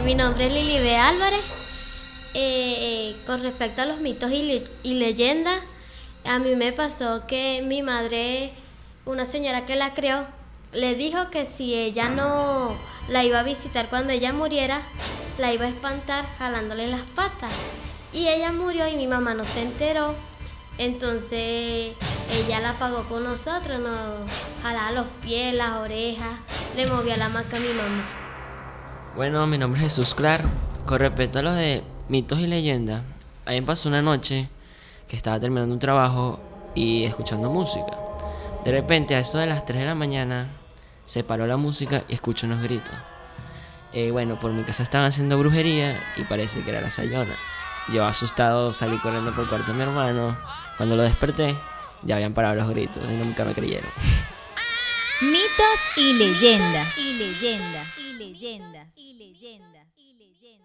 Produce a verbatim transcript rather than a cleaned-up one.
mi nombre es Lilibe Álvarez. Eh, con respecto a los mitos y, le- y leyendas, a mí me pasó que mi madre, una señora que la crió, le dijo que si ella no la iba a visitar cuando ella muriera, la iba a espantar jalándole las patas. Y ella murió y mi mamá no se enteró. Entonces ella la pagó con nosotros, nos jalaba los pies, las orejas, le movía la maca a mi mamá. Bueno, mi nombre es Jesús Claro. Con respecto a los de mitos y leyendas, a mí me pasó una noche que estaba terminando un trabajo y escuchando música. De repente, a eso de las tres de la mañana, se paró la música y escucho unos gritos. Eh, bueno, por mi casa estaban haciendo brujería y parece que era la Sayona. Yo asustado salí corriendo por el cuarto de mi hermano. Cuando lo desperté, ya habían parado los gritos y nunca me creyeron. Mitos y leyendas. Y leyendas. Y leyendas. Y leyendas. Y leyendas.